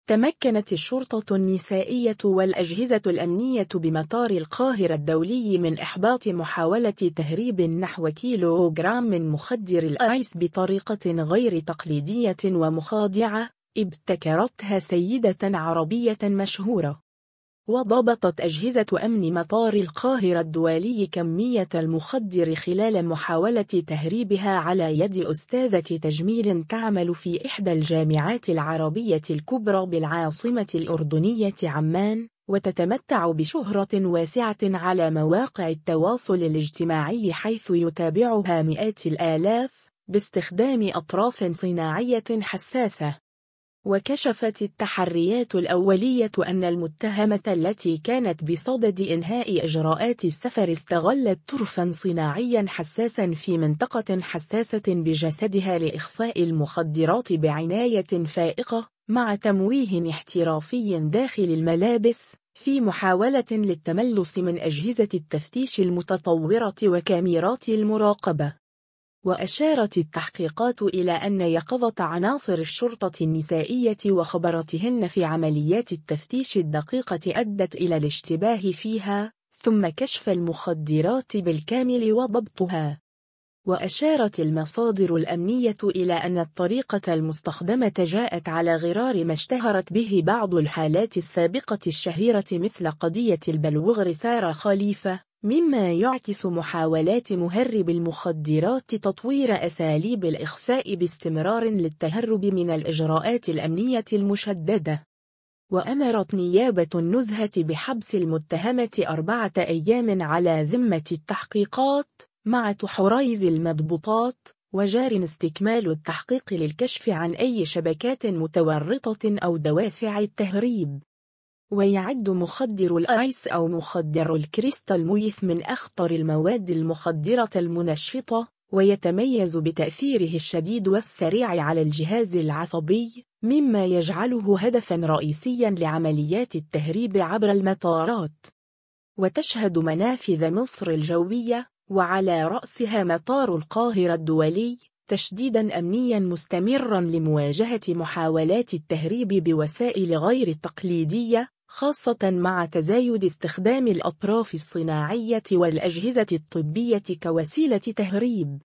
تمكنت الشرطة النسائية والأجهزة الأمنية بمطار القاهرة الدولي من إحباط محاولة تهريب نحو كيلوغرام من مخدر الآيس بطريقة غير تقليدية ومخادعة ابتكرتها سيدة عربية مشهورة. وضبطت أجهزة أمن مطار القاهرة الدولي كمية المخدر خلال محاولة تهريبها على يد أستاذة تجميل تعمل في إحدى الجامعات العربية الكبرى بالعاصمة الأردنية عمان، وتتمتع بشهرة واسعة على مواقع التواصل الاجتماعي حيث يتابعها مئات الآلاف باستخدام أطراف صناعية حساسة. وكشفت التحريات الأولية أن المتهمة التي كانت بصدد إنهاء إجراءات السفر استغلت طرفاً صناعياً حساساً في منطقة حساسة بجسدها لإخفاء المخدرات بعناية فائقة مع تمويه احترافي داخل الملابس في محاولة للتملص من أجهزة التفتيش المتطورة وكاميرات المراقبة. وأشارت التحقيقات إلى أن يقظة عناصر الشرطة النسائية وخبرتهن في عمليات التفتيش الدقيقة أدت إلى الاشتباه فيها، ثم كشف المخدرات بالكامل وضبطها. وأشارت المصادر الأمنية إلى أن الطريقة المستخدمة جاءت على غرار ما اشتهرت به بعض الحالات السابقة الشهيرة مثل قضية البلوغر سارة خليفة، مما يعكس محاولات مهرب المخدرات تطوير أساليب الإخفاء باستمرار للتهرب من الإجراءات الأمنية المشددة. وأمرت نيابة النزهة بحبس المتهمة 4 أيام على ذمة التحقيقات مع تحريز المضبوطات، وجار استكمال التحقيق للكشف عن أي شبكات متورطة أو دوافع التهريب. ويعد مخدر الآيس أو مخدر الكريستال ميث من أخطر المواد المخدرة المنشطة، ويتميز بتأثيره الشديد والسريع على الجهاز العصبي، مما يجعله هدفاً رئيسياً لعمليات التهريب عبر المطارات. وتشهد منافذ مصر الجوية وعلى رأسها مطار القاهرة الدولي تشديداً أمنياً مستمراً لمواجهة محاولات التهريب بوسائل غير تقليدية، خاصة مع تزايد استخدام الأطراف الصناعية والأجهزة الطبية كوسيلة تهريب.